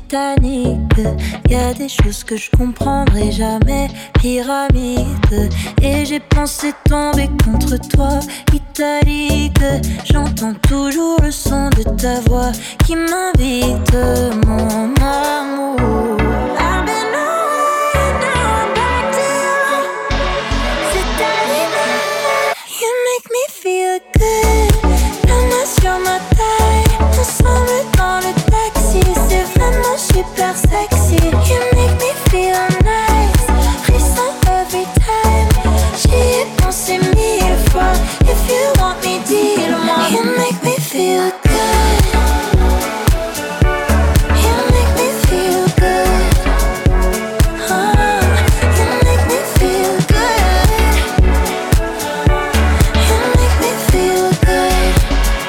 Titanic. Y'a des choses que je comprendrai jamais. Pyramide. Et j'ai pensé tomber contre toi, italique. J'entends toujours le son de ta voix qui m'invite, mon amour. I've been away, now I'm back to you. C'est arrivé. You make me feel good. La main sur ma taille, ensemble dans le taxi. C'est vraiment super sexy. You make me feel nice. Frisson every time. J'y ai pensé 1000 fois. If you want me, dis-le-moi. You make me feel good. You make me feel good. You make me feel good. You make me feel good.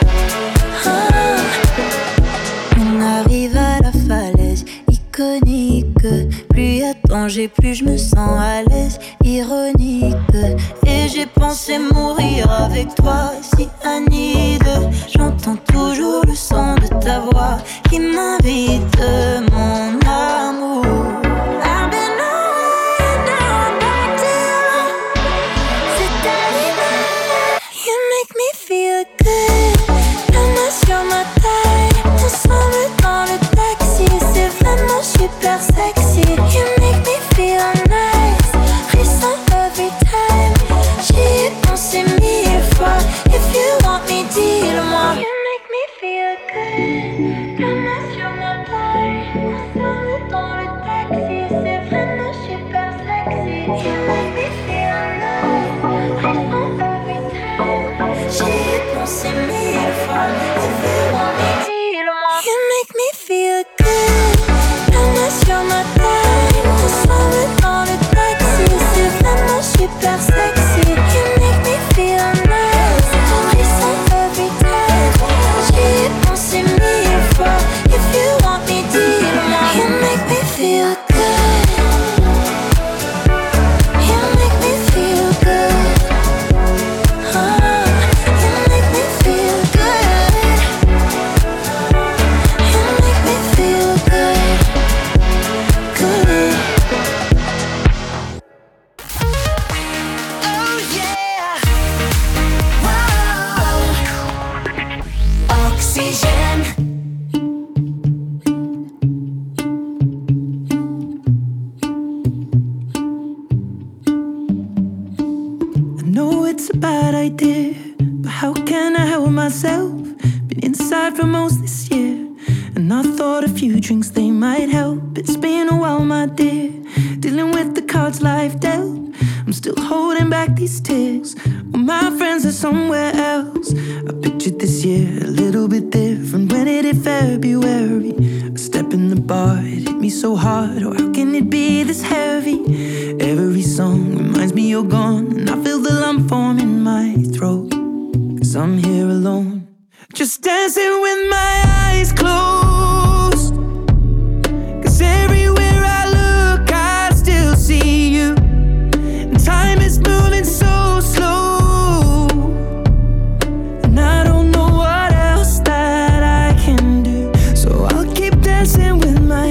On arrive à la falaise iconique. Plus y a danger, plus je me sens à l'aise. Ironique. Et j'ai pensé mourir avec toi, si Anide. J'entends toujours le son de ta voix qui m'invite, mon amour. I've been away, now I'm back to you. C'est arrivé. You make me feel good. La main sur ma taille, ensemble dans le taxi. C'est vraiment super sexy. You make me feel nice. Frisson every time. J'y ai pensé 1000 fois. If you want me, dis-le-moi. You make me feel good. La main sur ma taille, ensemble dans le taxi. C'est vraiment super sexy. You make me feel nice. Frisson every time. J'y ai pensé 1000 fois. If you want me, dis-le-moi. You make me feel good. La main sur ma taille, ensemble dans le taxi. C'est vraiment super sexy. You make me feel nice. Frisson every time. J'y ai pensé 1000 fois. If you want me, dis-le-moi. You make me feel good. You make me feel good. You make me feel good. You make me feel good. Good. Oh yeah. Wow. Oxygène. I know it's a bad idea, but how can I help myself? Been inside for most this year, and I thought a few drinks they might help. It's been a while, my dear, dealing with the cards life dealt. I'm still holding back these tears, well, my friends are somewhere else. I pictured this year a little bit different when it hit February. A step in the bar, it hit me so hard. Oh, how can it be this heavy? Every song reminds me you're gone, and I feel the lump form in my throat. 'Cause I'm here alone, just dancing with my eyes closed. 'Cause everywhere I look, I still see you. And time is moving so slow, and I don't know what else that I can do. So I'll keep dancing with my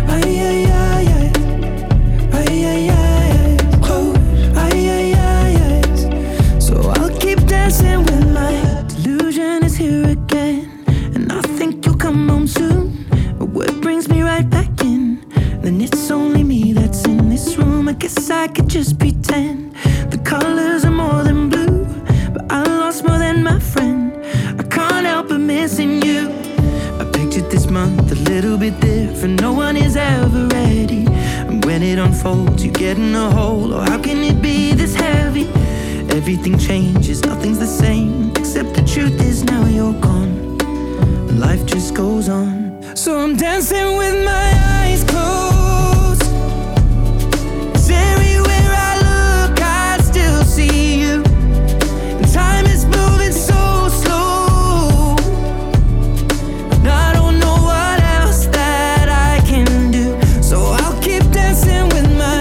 so I'll keep dancing with my delusion is here again, and I think you'll come home soon. But what brings me right back in? Then it's only me that's in this room. I guess I could just pretend the colors are more than blue, but I lost more than my friend. I can't help but missing you. I pictured this month a little bit different. No one is ever ready, and when it unfolds, you get in a hole. Oh, how can it be this heavy? Everything changes, nothing's the same, except the truth is now you're gone. Life just goes on. So I'm dancing with my eyes closed. 'Cause everywhere I look, I still see you. And time is moving so slow, and I don't know what else that I can do. So I'll keep dancing with my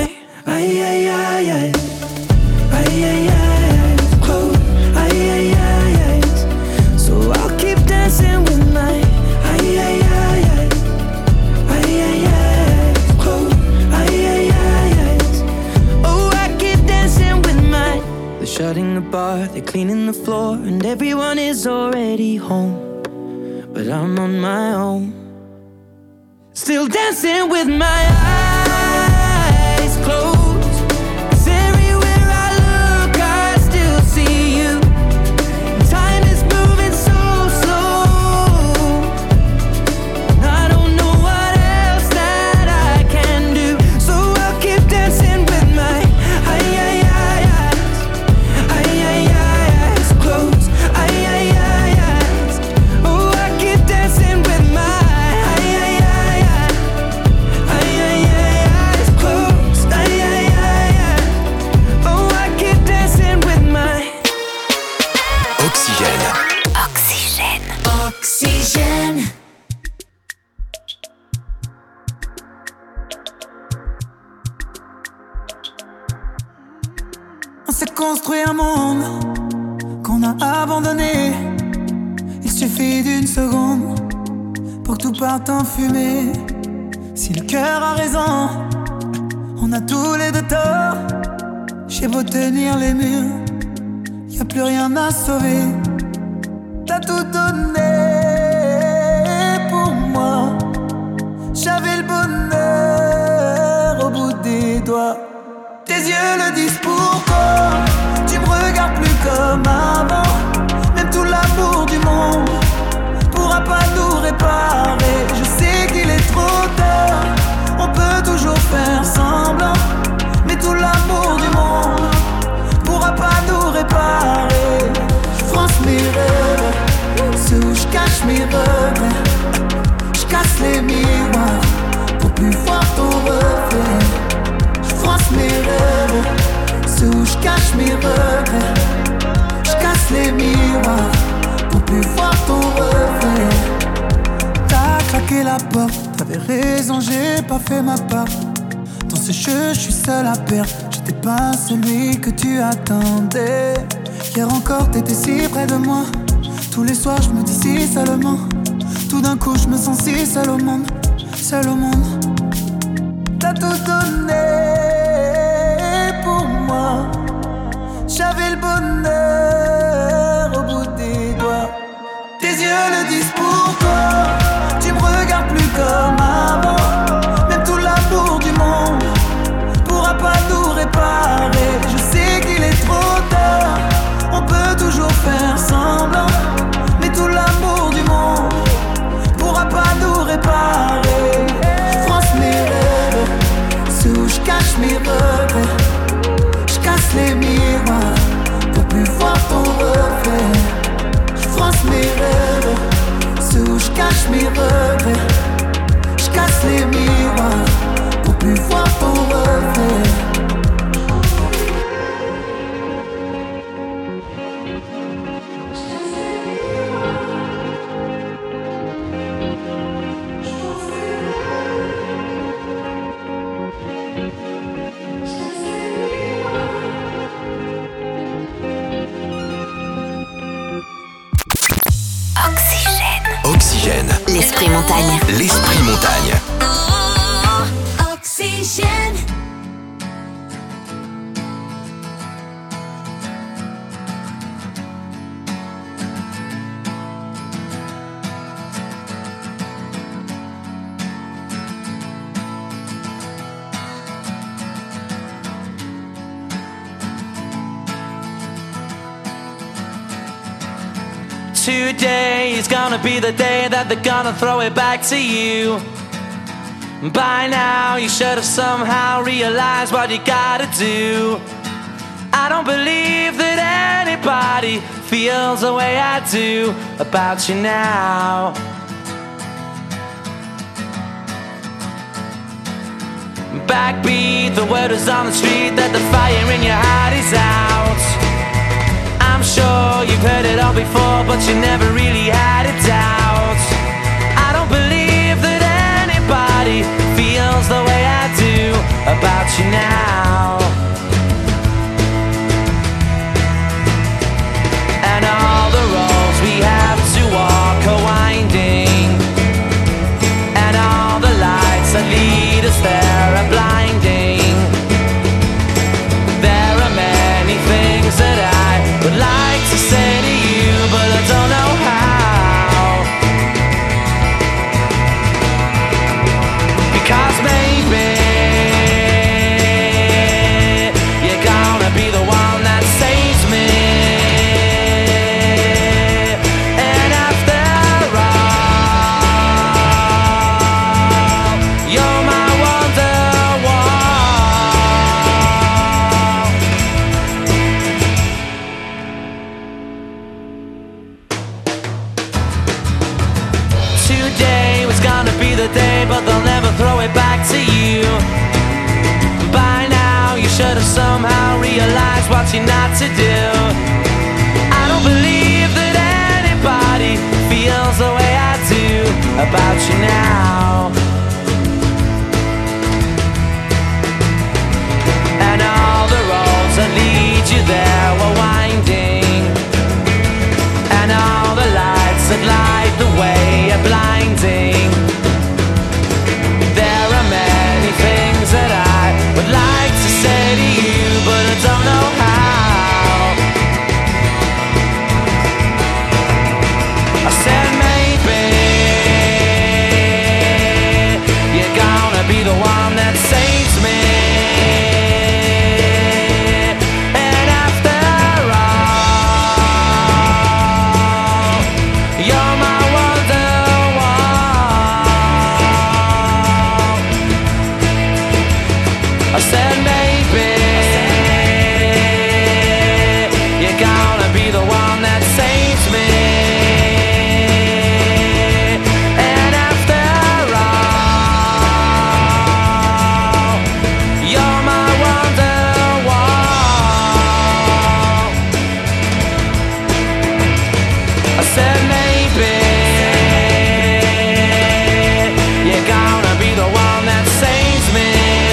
So I'll keep dancing with my They're cleaning the floor and everyone is already home, but I'm on my own, still dancing with my eyes closed. 'Cause everywhere I look I still see you. Time is moving so slow, I don't know what else that I can do, so I'll keep dancing with my eyes closed. Oh, I keep dancing with my eyes closed. Oh, I keep dancing with my Oxygène. Oxygène. Oxygène. On s'est construit un monde qu'on a abandonné. Il suffit d'une seconde pour que tout parte en fumée. Si le cœur a raison, on a tous les deux tort. J'ai beau tenir les murs, y a plus rien à sauver. T'as tout donné pour moi. J'avais le bonheur au bout des doigts. Tes yeux le disent pourquoi. Tu me regardes plus comme avant. Même tout l'amour du monde pourra pas nous réparer. Je sais qu'il est trop tard, on peut toujours faire semblant, mais tout l'amour du monde pourra pas nous réparer. Je fronce mes rêves, ceux où je cache mes regrets. Je casse les miroirs pour plus voir ton reflet. Je fronce mes rêves, ceux où je cache mes regrets. Je casse les miroirs pour plus voir ton reflet. T'as claqué la porte, t'avais raison, j'ai pas fait ma part. Dans ce jeu, je suis seul à perdre. J'étais pas celui que tu attendais. Hier encore, t'étais si près de moi. Tous les soirs, je me dis si seulement. Tout d'un coup, je me sens si seul au monde. Seul au monde. T'as tout donné pour moi. J'avais le bonheur au bout des doigts. Tes yeux le disent pourquoi. Tu me regardes plus comme avant. Même tout l'amour du monde pourra pas nous réparer. Je sais qu'il est trop tard, on peut toujours faire semblant, mais tout l'amour du monde pourra pas nous réparer. Je fronce mes rêves, ceux où je cache mes regrets. Je casse les miroirs pour plus voir ton reflet. Je fronce mes rêves, ceux où je cache mes regrets. Je casse les miroirs pour plus voir ton reflet. Oxygène. L'esprit montagne. L'esprit montagne. Oxygène. Today is gonna be the day that they're gonna throw it back to you. By now you should have somehow realized what you gotta do. I don't believe that anybody feels the way I do about you now. Backbeat, the word is on the street that the fire in your heart is out. I'm sure you've heard it all before, but you never really had a doubt. I don't believe that anybody feels the way I do about you now. And all the roads we have to walk are winding, and all the lights that lead us there are blinding. There are many things that I would like day, but they'll never throw it back to you. By now, you should have somehow realized what you're not to do. I don't believe that anybody feels the way I do about you now. And all the roads that lead you there were winding, and all the lights that light the way are blinding. There are many things that I would like to say to you, but I don't know how. I said maybe you're gonna be the one that saves me. And after all, you're my wonderwall. I said maybe you're gonna be the one that saves me. And after all, you're my wonderwall. I said maybe you're gonna be the one that saves me.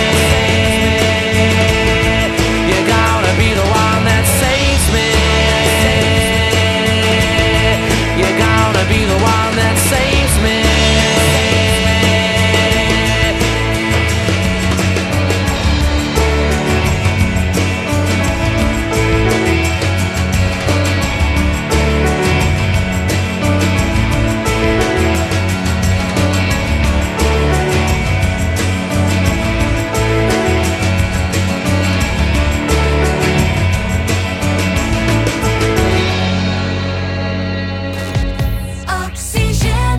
You're gonna be the one that saves me. You're gonna be the one that saves me. Oxygen.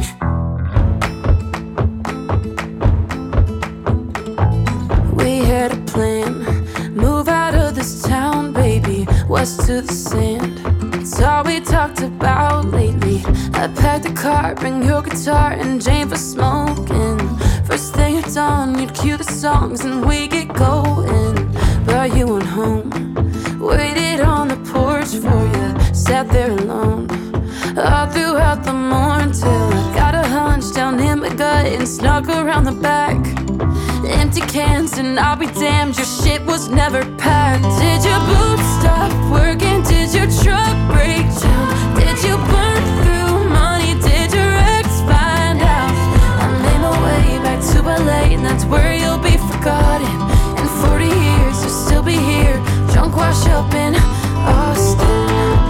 We had a plan, move out of this town, baby, west to the sand. It's all we talked about lately. I packed the car, bring your guitar and Jane for smoking. First thing at dawn, you'd cue the songs and we get going. But you went home, waited on the porch for you, sat there alone all throughout the morning till I got a hunch down in my gut and snuck around the back. Empty cans and I'll be damned, your shit was never packed. Did your boots stop working? Did your truck break down? Did you burn through money? Did your ex find out? I made my way back to LA and that's where you'll be forgotten. In 40 years you'll still be here, drunk wash up in Austin.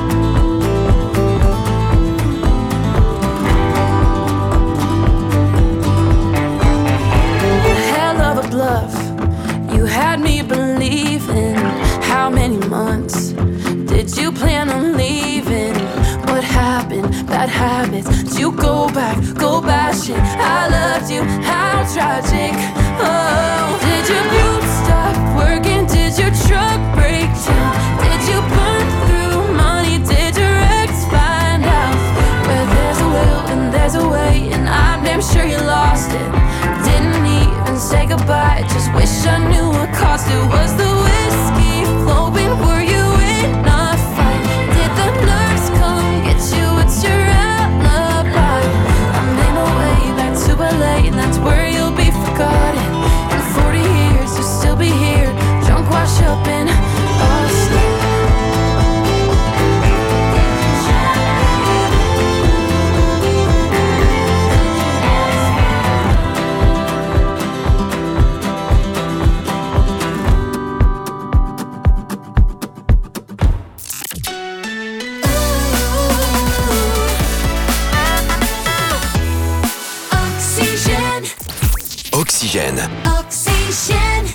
Hell of a bluff, you had me believing. How many months did you plan on leaving? What happened? Bad habits. Did you go back, go bashing? I loved you, how tragic. Oh, did your boots stop working? Did your truck break down? Did you burn through money? Did your ex find out? Where there's a will and there's a way, and I'm damn sure you lost it. Didn't even say goodbye, just wish I knew what cost it. Was the whiskey flowing? Were you in a fight? Did the nurse come get you? It's your alibi. I made my way back to LA and that's where you'll be forgotten. In 40 years you'll still be here, drunk wash up in Austin. Oxygène. Oxygen.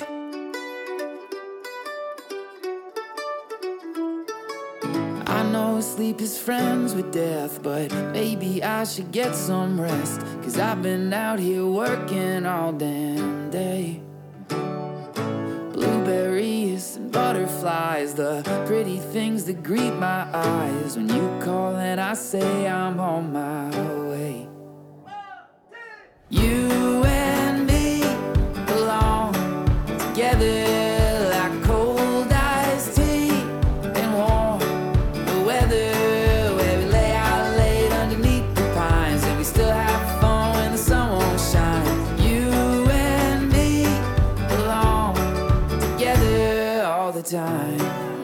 I know sleep is friends with death, but maybe I should get some rest. 'Cause I've been out here working all damn day. Blueberries and butterflies, the pretty things that greet my eyes. When you call and I say I'm on my way. You and me belong together like cold iced tea and warm weather, where we lay out late underneath the pines and we still have fun when the sun won't shine. You and me belong together all the time.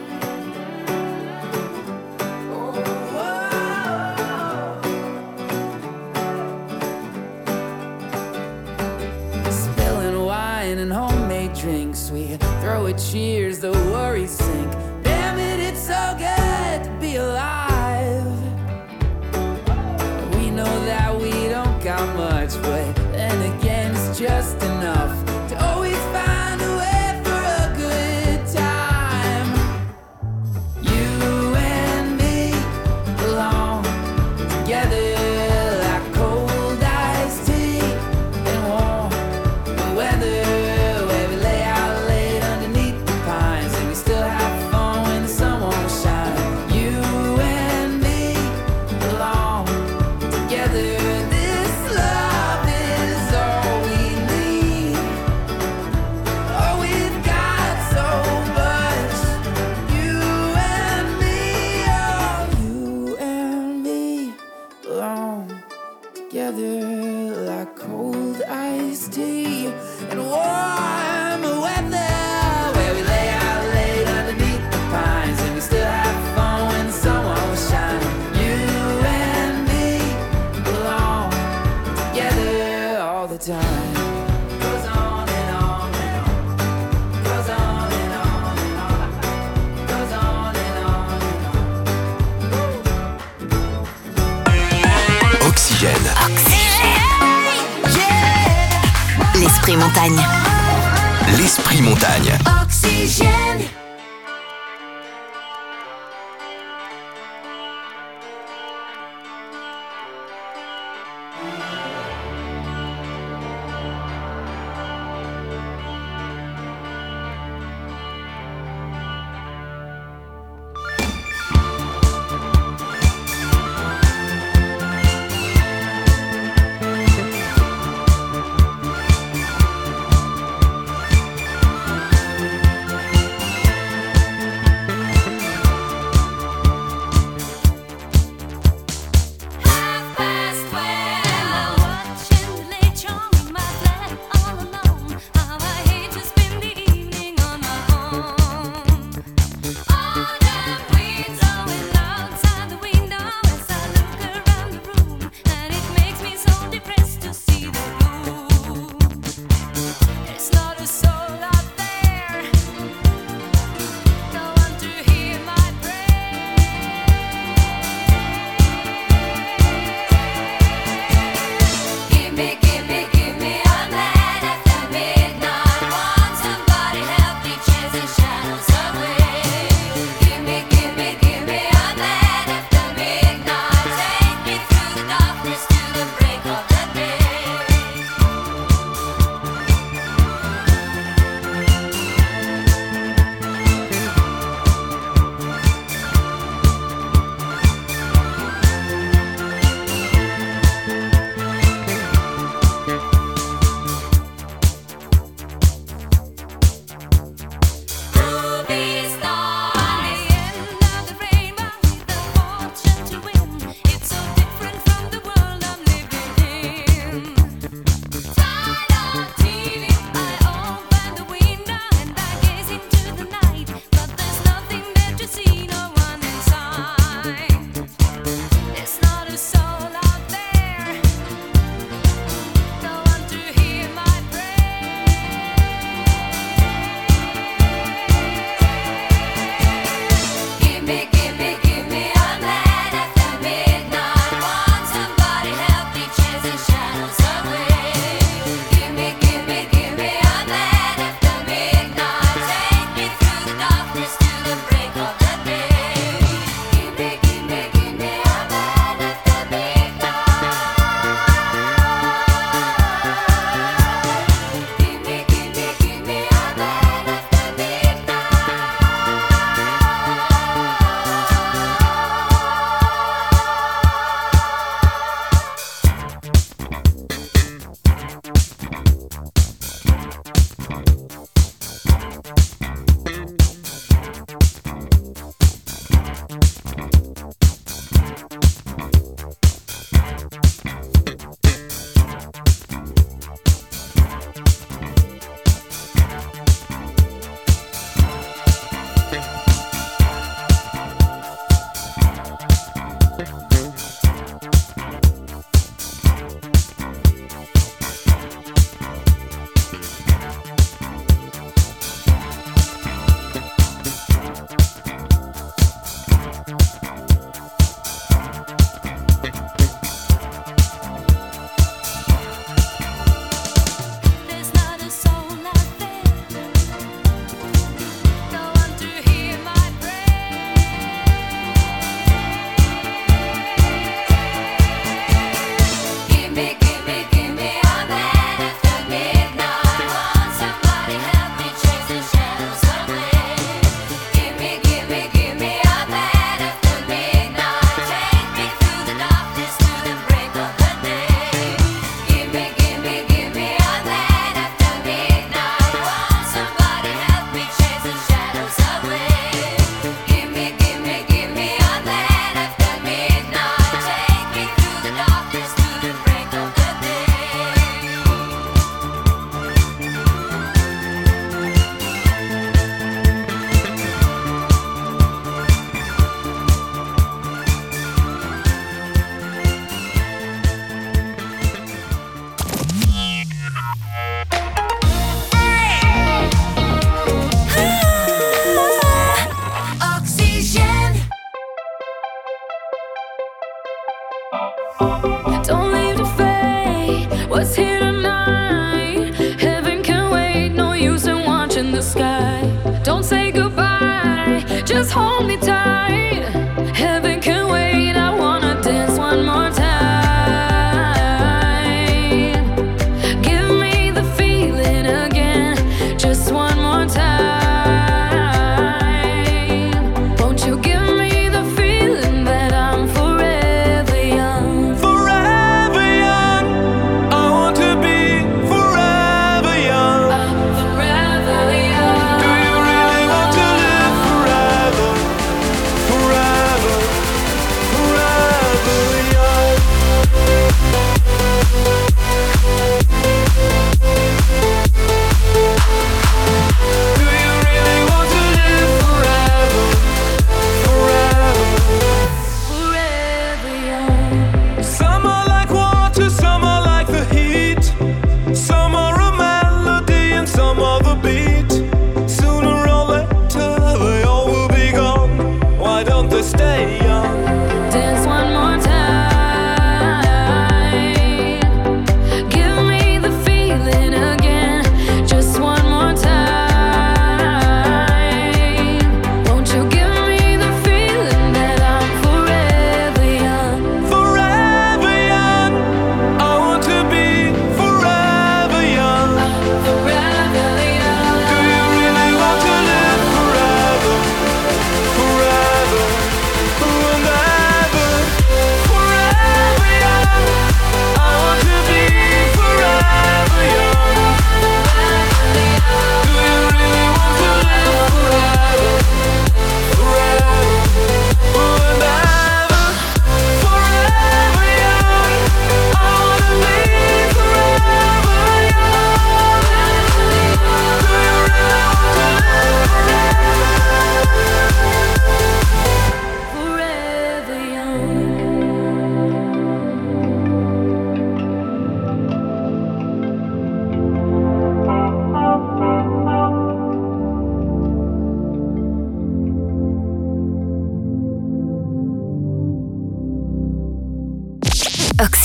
And homemade drinks, we throw a cheers, the worries sink. Damn it, it's so good to be alive. We know that we don't got much, but then again it's just enough to always find a way for a good time. You and me belong together like cold iced tea and warm weather. Like cold iced tea and warm weather, where we lay out late underneath the pines and we still have fun when the sun won't shine. You and me belong together all the time. Goes on and on and on. Goes on and on and on. Goes on and on and on. Oxygène. L'esprit montagne. L'esprit montagne. Oxygène.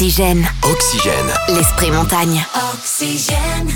Oxygène. Oxygène. L'Esprit Montagne. Oxygène.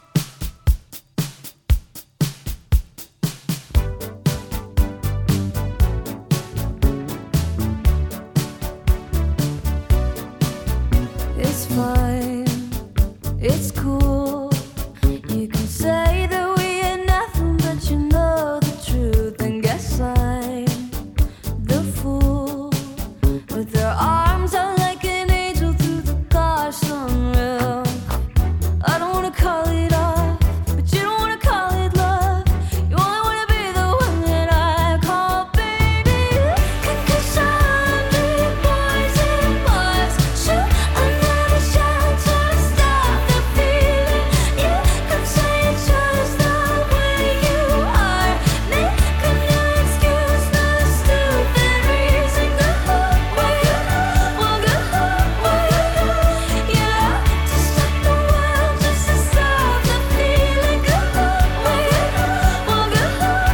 It's fine, it's cool. You can say that we ain't nothing, but you know the truth. And guess I'm the fool with their arms out like an angel through the car sunroof. I don't wanna call it off, but you don't wanna call it love. You only wanna be the one that I call baby. 'Cause 100 boys and bars shoot another shot to stop the feeling. You could say it's just the way you are. Making your excuse, not a stupid reason. Go where you want, go where you yeah. To stop the world, just to stop the feeling. Go where you want, go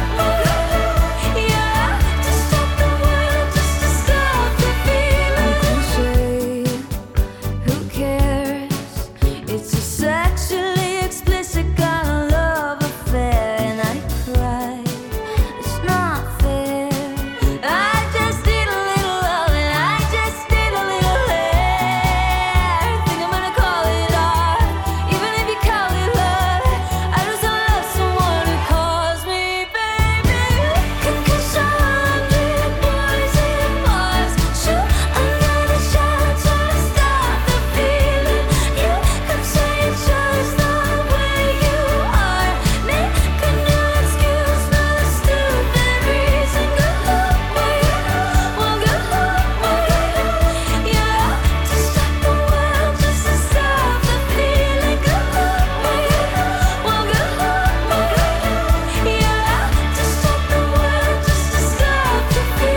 yeah. To stop the world, just to stop the feeling. Say, who cares? It's a sexually explicit kind of love affair, and I cry. It's not fair. I just need a little love, and I just need a little hair. Think I'm gonna call it art, even if you call it love. I just love someone who calls me baby. 'Cause 100 boys and bars shoot another shot to stop the feeling. You could say it's just the way you are. Making your excuse, not a stupid reason. Go where you want, go yeah. To stop the world, just to stop the feeling. Go where you want, go yeah. To stop the world, just to stop the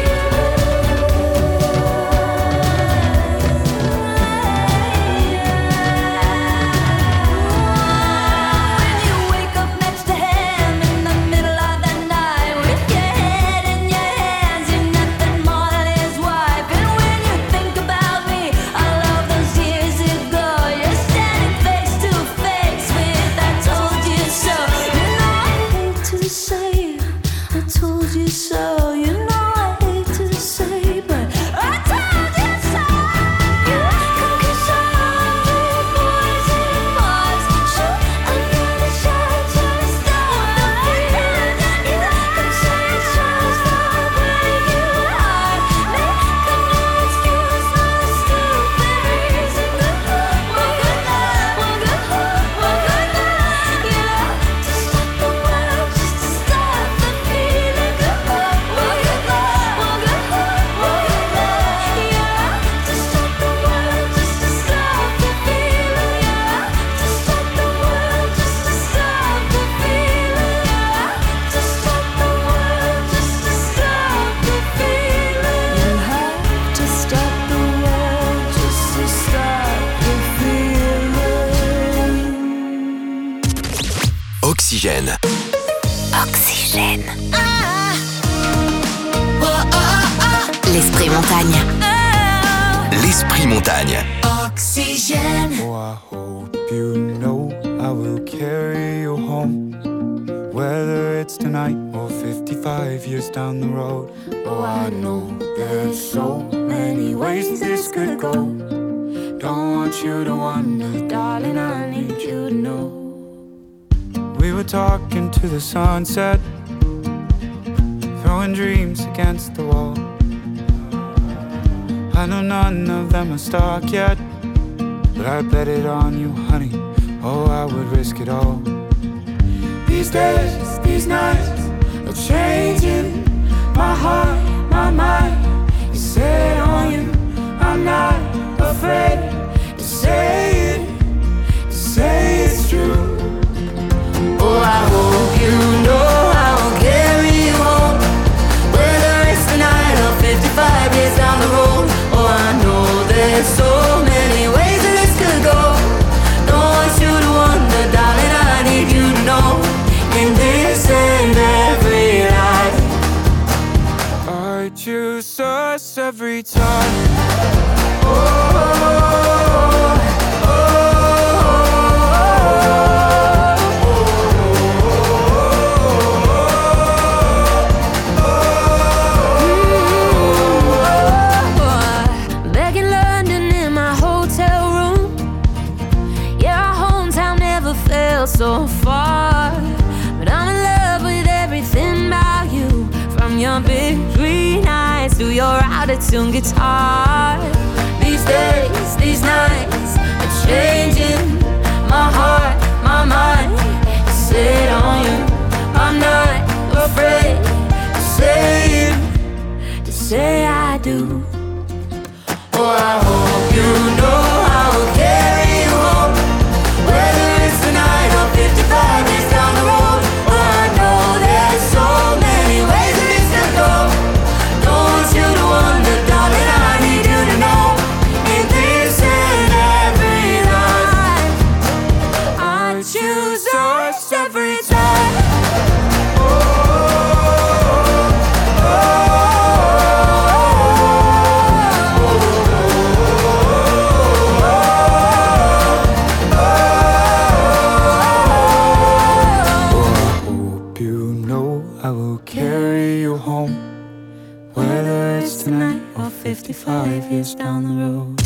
When you wake up next to him in the middle of the night with your head in your hands, you're nothing more than his wife. And when you think about me, all of those years ago, you're standing face to face with I told you so. You know I hate to say I told you so. You know I hate to say, but I told you so. Yeah, 'cause 100 boys and bars shoot another shot to stop the feeling. You could say it's just the way you are. Making your excuse, not a stupid reason. Go where you want, go yeah. To stop the world, just to stop the feeling. Go where you want, go yeah. To stop the world, just to stop the feeling. Yeah. To stop the world, just to stop the feeling. Yeah. To stop the world, just to stop the feeling. You have to stop the world just to stop the feeling. Oxygène. Oxygène. L'Esprit Montagne. L'Esprit Montagne. Oxygène. Oh, I hope you know I will carry you home, whether it's tonight or 55 years down the road. Oh, I know there's so many ways this could go. Don't want you to wonder, darling, I need you to know. We were talking to the sunset, throwing dreams against the wall. I know none of them are stuck yet, but I bet it on you, honey. Oh, I would risk it all. These days, these nights are changing my heart, my mind is set on you. I'm not afraid to say it's true. Oh, I hope you know I will carry you home, whether it's tonight or 55 years down the road. Oh, I know there's so many ways that this could go. Don't want you to wonder, darling, I need you to know. In this and every life, I choose us every time. Oh, so far. But I'm in love with everything about you, from your big green eyes to your out-of-tune guitar. These days, these nights are changing my heart, my mind is set on you. I'm not afraid to say it, to say I do. Oh, I hope you know I will carry you home, whether it's tonight or 55 years down the road. Oh, I know there's so many ways that this could go. Don't want you to wonder, darling, I need you to know, in this and every life, I choose us every time. I will carry you home, whether it's tonight or 55 years down the road.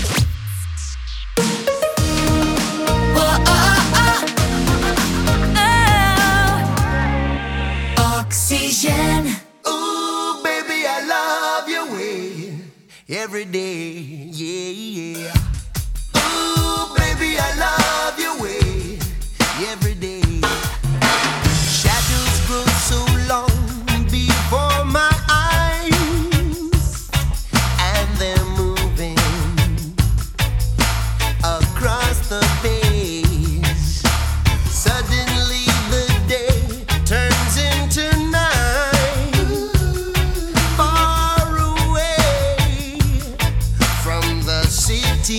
Oxygène. Ooh, baby, I love your way every day, yeah, yeah. Ooh, baby, I love your way every day. Shadows grow so long before my eyes, and they're moving across the page. Suddenly the day turns into night, far away from the city.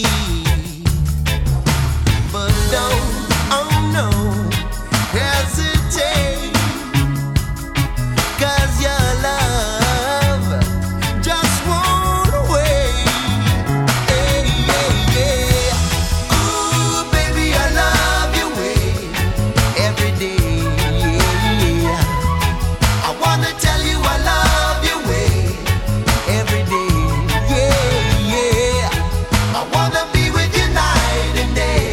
But don't, oh no, hesitate, 'cause your love just won't wait. Hey, yeah, yeah. Ooh, baby, I love your way every day, yeah. I wanna tell you I love your way every day, yeah, yeah. I wanna be with you night and day.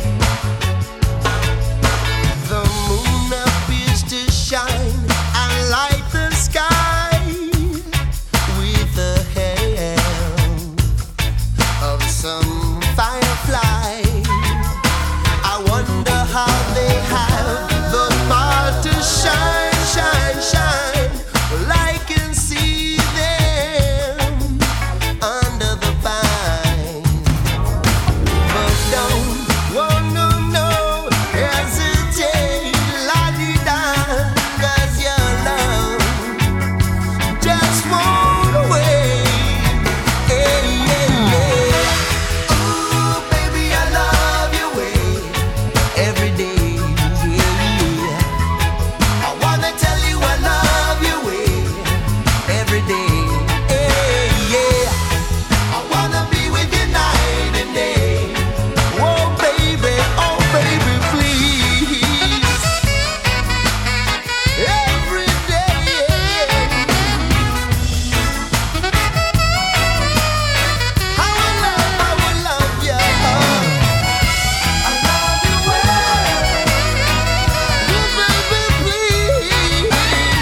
The moon appears to shine and light the sky with the help of some firefly. I wonder how they have the power to shine, shine, shine. Well, I can see them under the pine. But don't, oh no, no, hesitate, la-di-da, 'cause your love just won't wait. Hey, yeah, yeah. Ooh, baby, I love your way every day, yeah. I wanna tell you I love your way every day, hey, yeah. I wanna be with you night and day. Oh baby, please. Every day. I will love you. I love you well. Oh baby, please.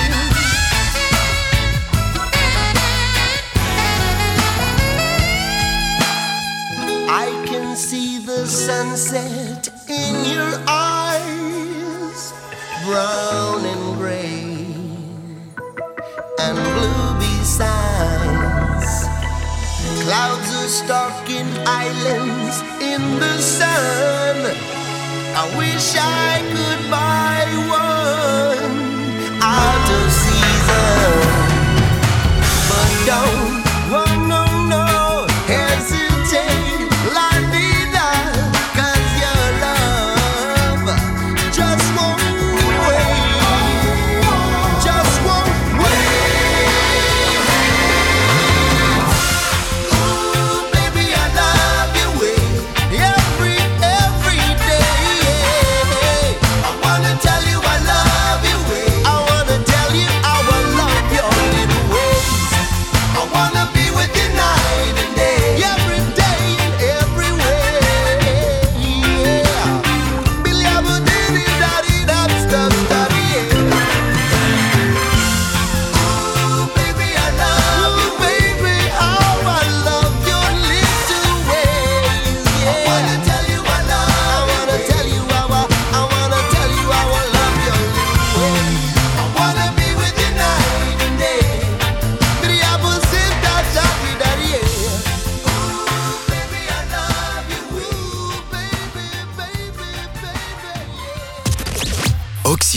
I can see the sunset in your eyes, brown and gray and blue besides. Clouds are stalking islands in the sun. I wish I could buy one out of season. But don't, oh no, no, hesitate, la-di-da, 'cause your love just won't wait, just won't wait. Ooh, baby, I love your way every day, yeah.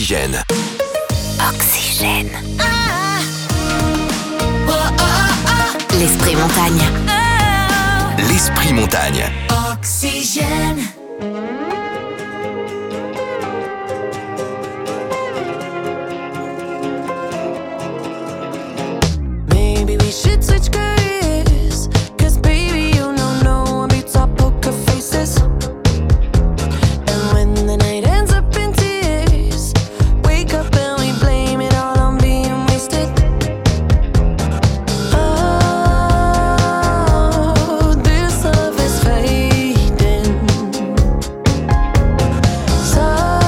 Oxygène. Oxygène. L'esprit montagne. L'esprit montagne. Oxygène. Maybe we should switch careers, 'cause baby you know one beats our poker faces. And when the night ends up in tears, wake up and we blame it all on being wasted. Oh, this love is fading. So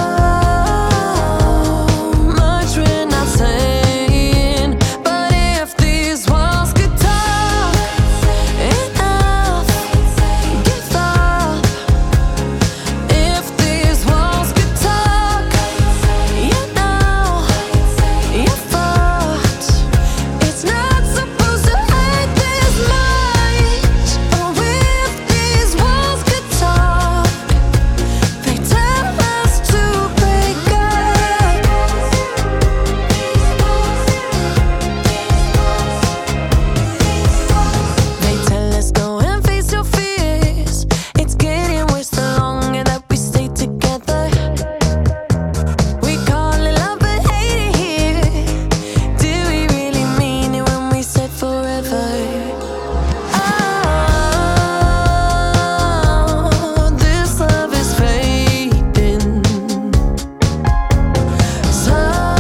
much we're not saying, but if these walls could talk, enough, give up. If these walls could talk, you know, you're fucked. It's not supposed to hurt this much. Oh, if these walls could talk, they tell us to break up. They tell us go and face your fears. It's getting worse the longer that we stay together. We call it love but hate it here. Do we really mean it when we said forever? Oh, this love is fading. So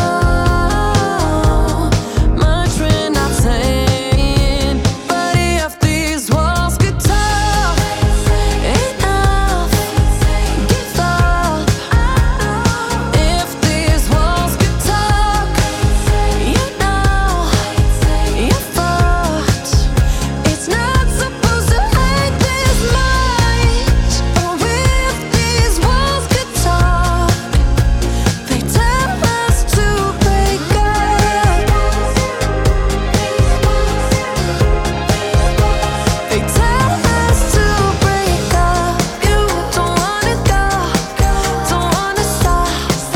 much we're not saying, but if these walls could talk, enough, give up. If these walls could talk, you know, you're fucked. It's not supposed to hurt this much. Oh, if these walls could talk, they tell us to break up. They tell us to break up. You don't wanna go, don't wanna stop.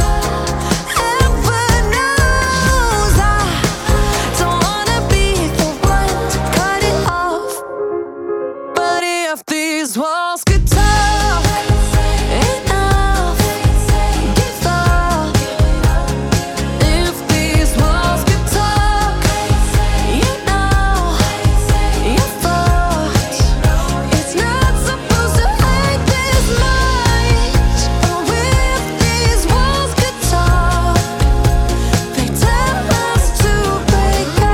Heaven knows I don't wanna be the one to cut it off. But if these walls could talk, enough, give up. If these walls could talk, you know, you're fucked. It's not supposed to hurt this much. Oh, if these walls could talk, they tell us to break up.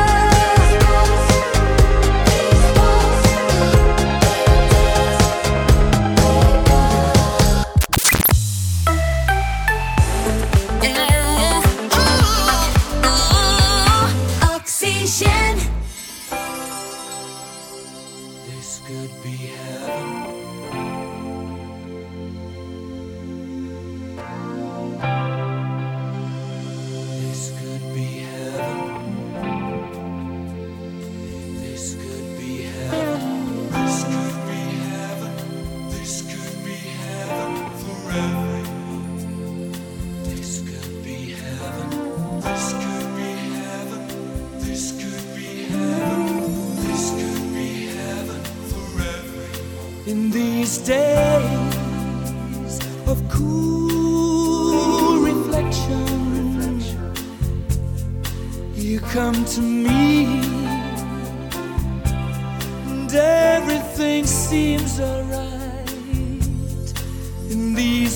Oxygène. This could be heaven. This could be heaven. This could be heaven. This could be heaven. This could be heaven forever. This could be heaven. This could be heaven. This could be heaven. This could be heaven forever. In these days of cool reflection, you come to me, and everything seems alright. In these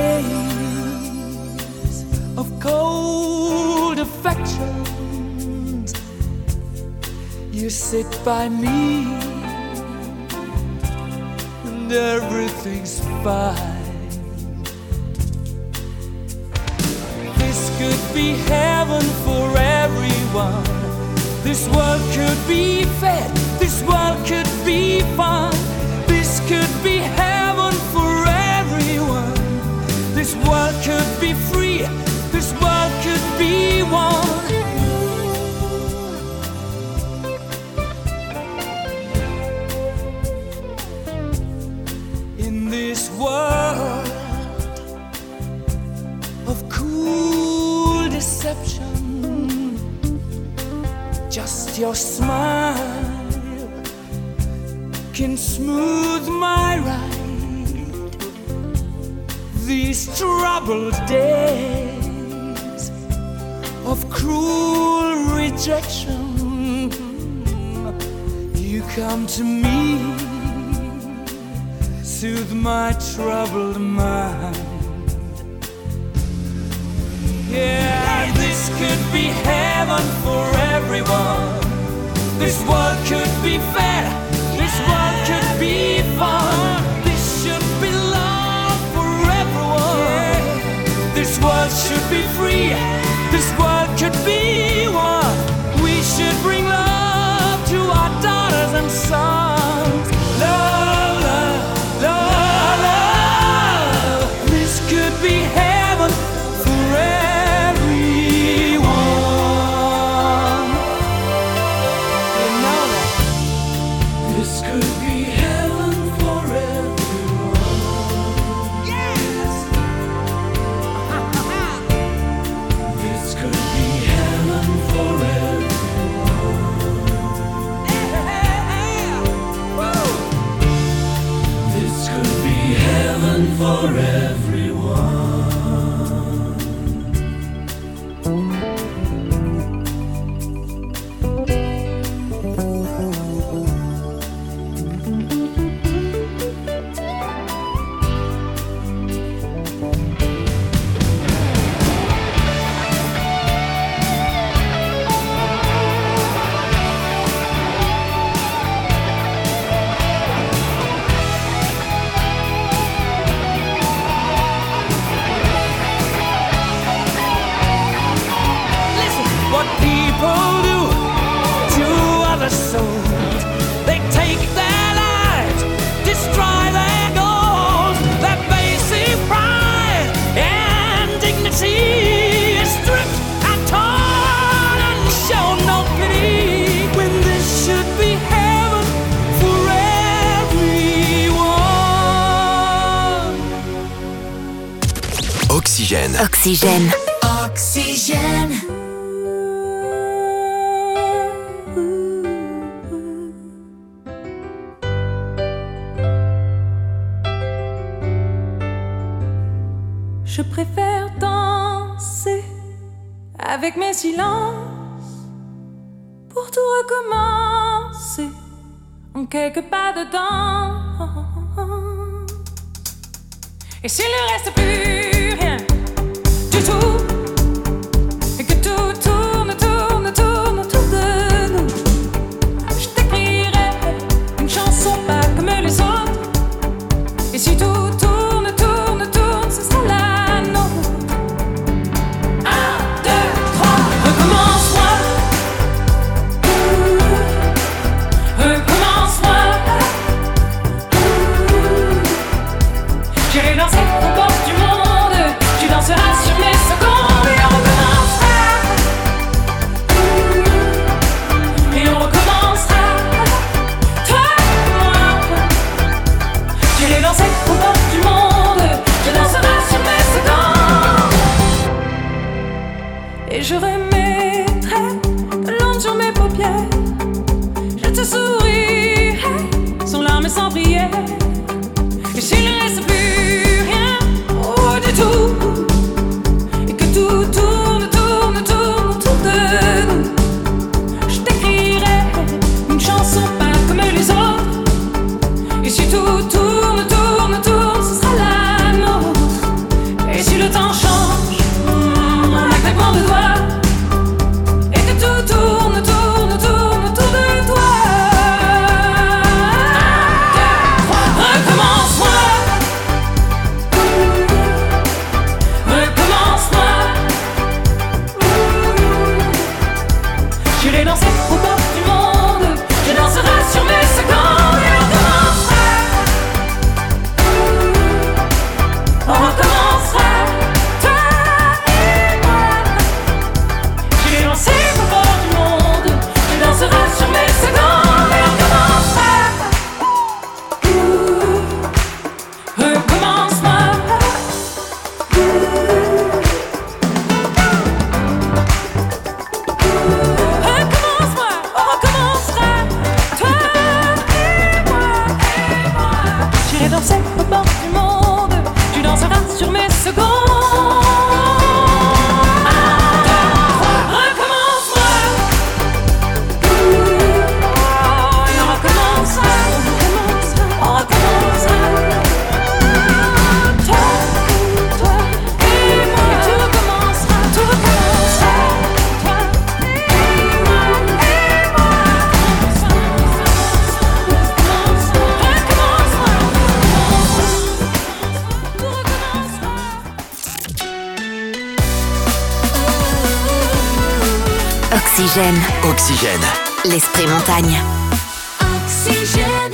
days of cold affections, you sit by me, and everything's fine. This could be heaven for everyone. This world could be fed. This world could be fun. This could be heaven for everyone. This world could be free. This world could be one. In this world of cool deception. Just your smile can smooth my ride. These troubled days of cruel rejection, you come to me, soothe my troubled mind. Yeah, this could be heaven for everyone. This world could be fair, this world could be fun. This should be love for everyone. This world should be free, this world could be one. We should bring love to our daughters and sons. Love, love, love, love. This could be heaven for everyone. You know that. This could be heaven for everyone. Yes. This could be heaven for everyone. Yeah. Woo. This could be heaven for everyone. Oxygène. Oxygène. Oxygène. Je préfère danser avec mes silences pour tout recommencer en quelques pas dedans. Et s'il ne reste plus rien du tout, et que tout tourne, tourne, tourne autour de nous, je t'écrirai une chanson pas comme les autres. Et si tout tourne, tourne, tourne, ce sera la nôtre. 1, 2, 3, recommence-moi. Recommence-moi. J'irai danser au bord du monde, tu danseras sur mes secondes. Et on recommencera. Et on recommencera. Toi et moi. J'irai danser au bord du monde, tu danseras sur mes secondes. Et je remettrai de l'onde sur mes paupières. Je te sourirai sans larmes et sans prière. Et s'il ne reste plus rien, oh du tout, et que tout tourne, tourne, tourne autour de nous, je t'écrirai une chanson pas comme les autres. Et si tout tourne, tourne, tourne, ce sera la nôtre. Et si le temps change, en un claquement de doigts, et que tout tourne, tourne, tourne autour de toi. 1, 2, 3, Oxygène. Oxygène. L'esprit montagne. Oxygène.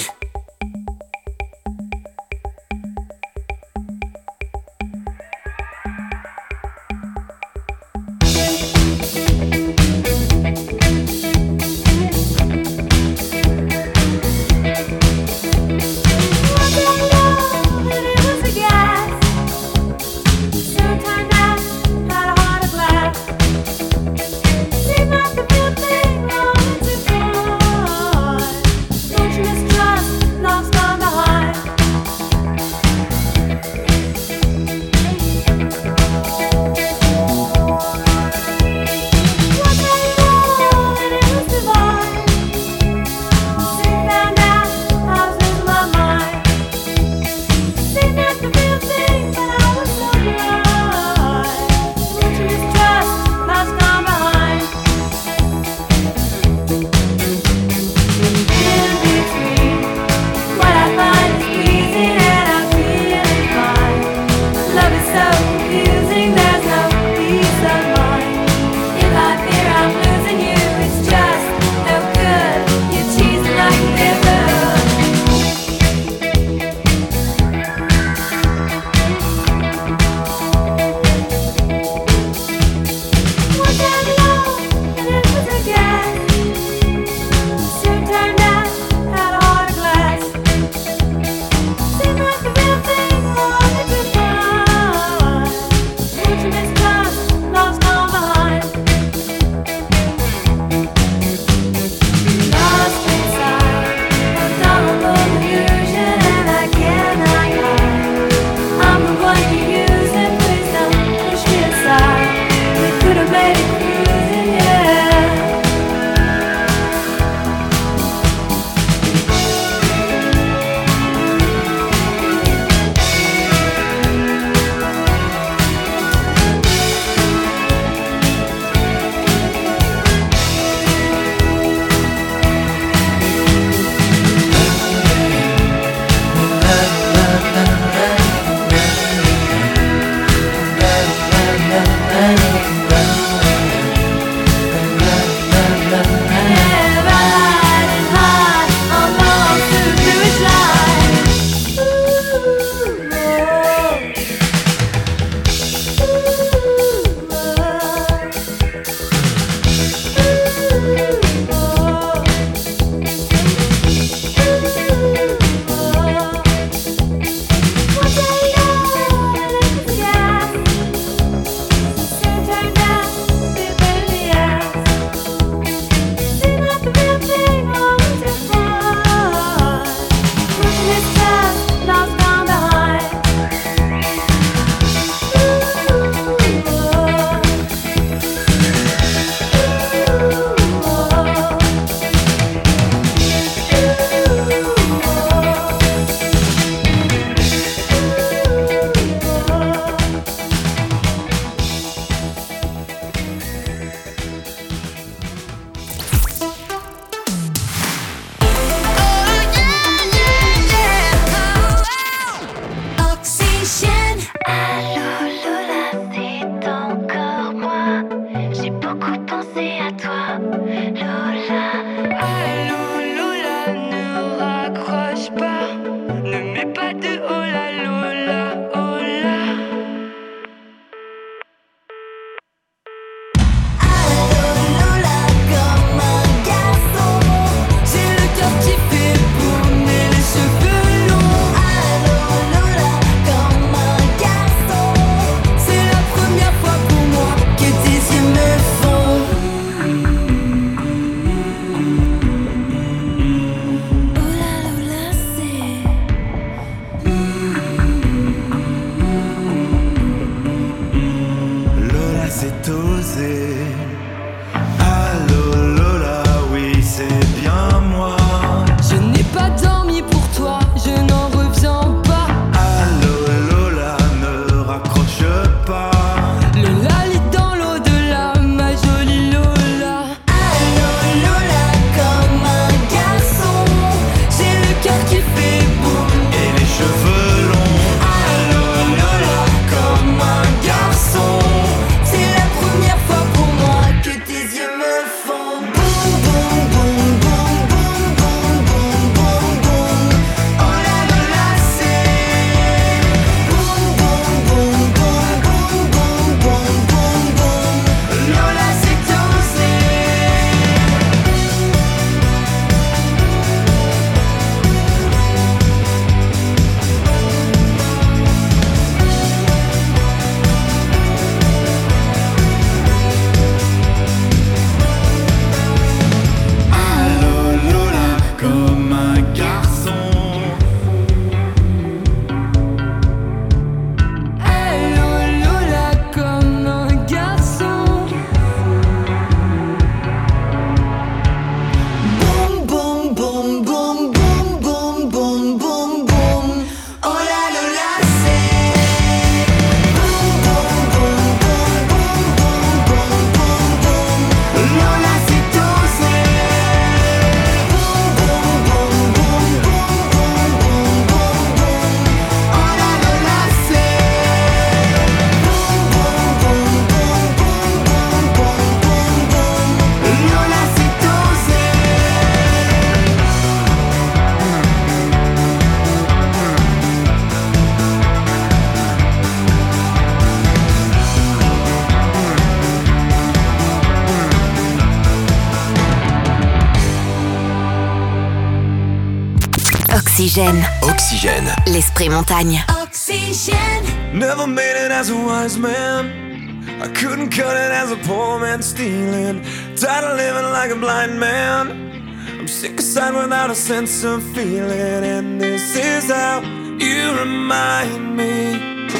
Oxygène. Oxygène. L'esprit montagne. Oxygène. Never made it as a wise man. I couldn't cut it as a poor man stealing. Tired of living like a blind man. I'm sick aside without a sense of feeling. And this is how you remind me.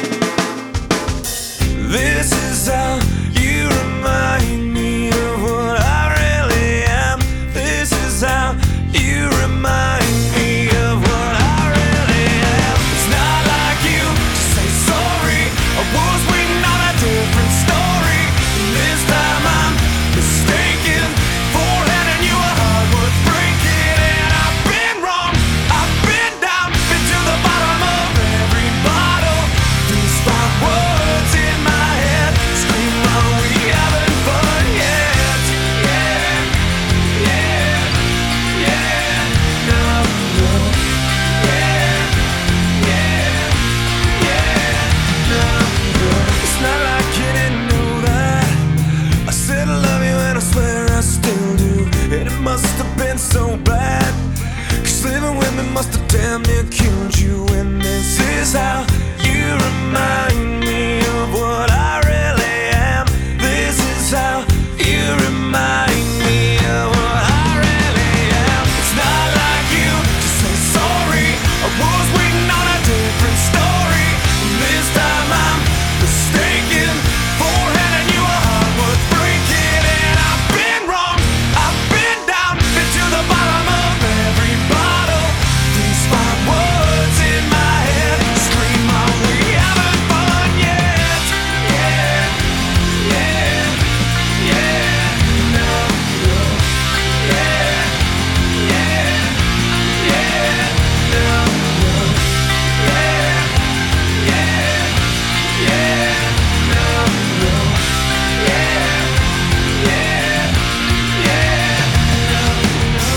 This is how you remind me of what I really am. This is how you remind me of what I really am. It's not like you to say sorry. I was waiting on a different story. This time I'm mistaken for handing you a heart worth breaking. And I've been wrong, I've been down, been to the bottom of every bottle. These 5 words in my head scream, "Are we having fun yet?" Yeah, yeah, yeah, no, no. Yeah, yeah, yeah, no, no. It's not like you didn't know that I said I love you and I swear I still do. And it must have been so bad, 'cause living with me must have damn near killed you. And this is how you remind me of what I really am. This is how you remind me of what I really am. It's not like you to say sorry. I was waiting on a different story. This time I'm mistaken for handing you a heart worth breaking. And I've been wrong, I've been down, been to the bottom of every bottle. These 5 words in my head scream, "Are we having fun yet?" Yeah, yeah, yeah, no, no. Yeah, yeah, yeah, no, no. Yeah, yeah, yeah, no, no. Yeah, yeah, yeah, no, no.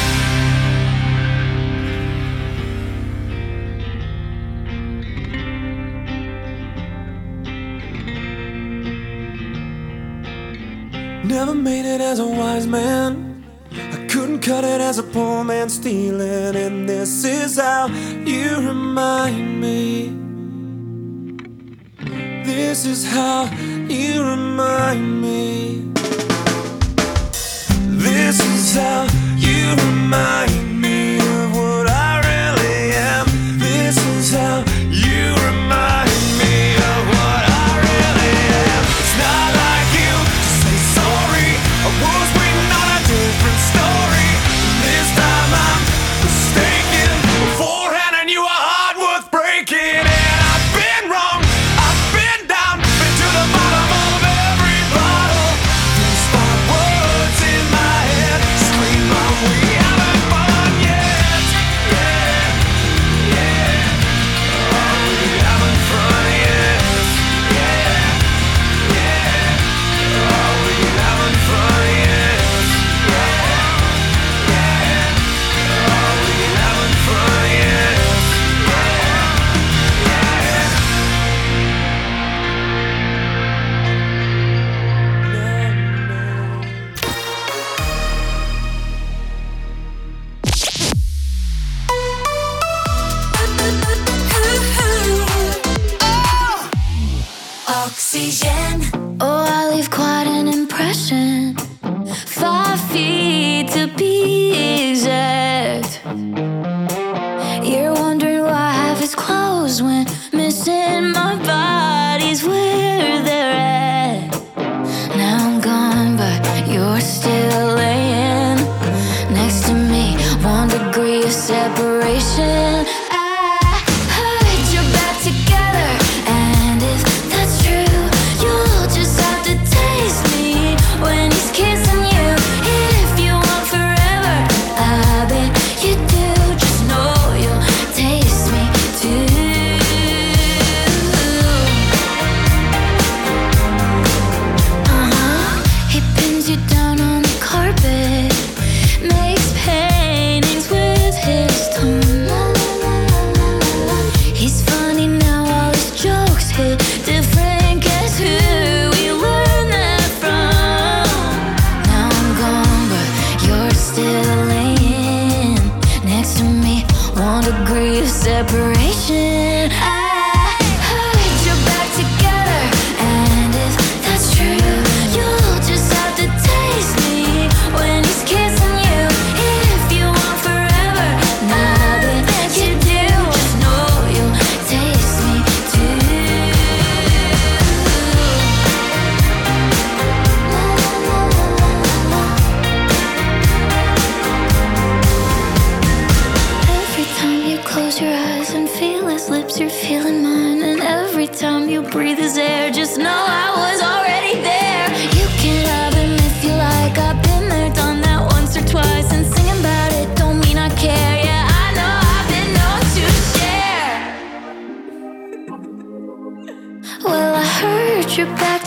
Never made it as a wise man. I couldn't cut it as a poor man stealing. And this is how you remind me. This is how you remind me. This is how you remind me of what I really am. This is how you remind me of what I really am. It's not like you to say sorry. I was waiting on a different story. This time I'm mistaken for handing you a heart worth breaking. And I've been wrong, I've been down, been to the bottom of every bottle. These 5 words in my head scream, "Are we having fun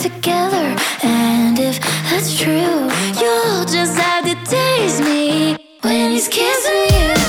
together. And if that's true, you'll just have to taste me when he's kissing you.